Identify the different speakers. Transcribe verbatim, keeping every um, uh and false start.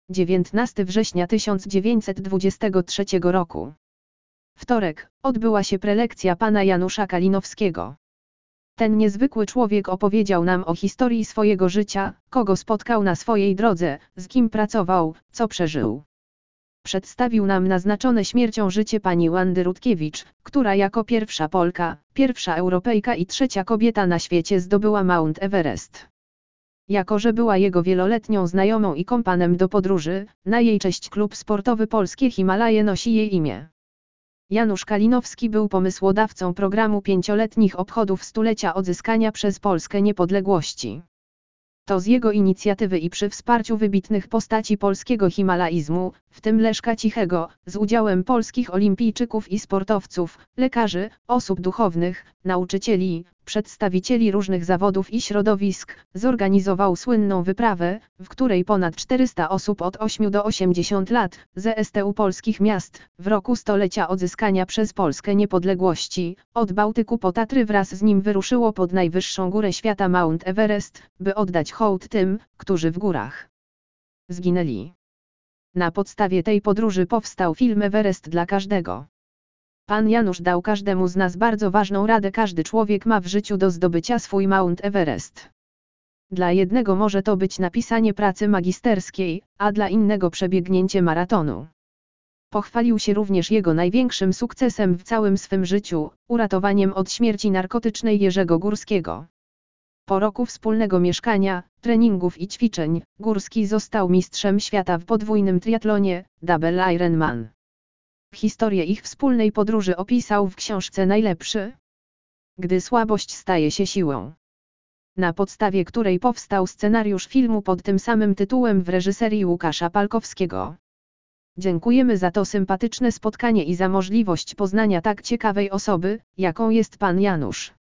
Speaker 1: dziewiętnastego września tysiąc dziewięćset dwudziestego trzeciego roku. Wtorek, odbyła się prelekcja pana Janusza Kalinowskiego. Ten niezwykły człowiek opowiedział nam o historii swojego życia, kogo spotkał na swojej drodze, z kim pracował, co przeżył. Przedstawił nam naznaczone śmiercią życie pani Wandy Rutkiewicz, która jako pierwsza Polka, pierwsza Europejka i trzecia kobieta na świecie zdobyła Mount Everest. Jako że była jego wieloletnią znajomą i kompanem do podróży, na jej cześć klub sportowy Polskie Himalaje nosi jej imię. Janusz Kalinowski był pomysłodawcą programu pięcioletnich obchodów stulecia odzyskania przez Polskę niepodległości. To z jego inicjatywy i przy wsparciu wybitnych postaci polskiego himalaizmu, w tym Leszka Cichego, z udziałem polskich olimpijczyków i sportowców, lekarzy, osób duchownych, nauczycieli, przedstawicieli różnych zawodów i środowisk, zorganizował słynną wyprawę, w której ponad czterysta osób od ośmiu do osiemdziesięciu lat, z S T U polskich miast, w roku stulecia odzyskania przez Polskę niepodległości, od Bałtyku po Tatry wraz z nim wyruszyło pod najwyższą górę świata Mount Everest, by oddać hołd tym, którzy w górach zginęli. Na podstawie tej podróży powstał film Everest dla każdego. Pan Janusz dał każdemu z nas bardzo ważną radę. Każdy człowiek ma w życiu do zdobycia swój Mount Everest. Dla jednego może to być napisanie pracy magisterskiej, a dla innego przebiegnięcie maratonu. Pochwalił się również jego największym sukcesem w całym swym życiu, uratowaniem od śmierci narkotycznej Jerzego Górskiego. Po roku wspólnego mieszkania, treningów i ćwiczeń, Górski został mistrzem świata w podwójnym triatlonie, Double Ironman. Historię ich wspólnej podróży opisał w książce Najlepszy, gdy słabość staje się siłą, na podstawie której powstał scenariusz filmu pod tym samym tytułem w reżyserii Łukasza Palkowskiego. Dziękujemy za to sympatyczne spotkanie i za możliwość poznania tak ciekawej osoby, jaką jest pan Janusz.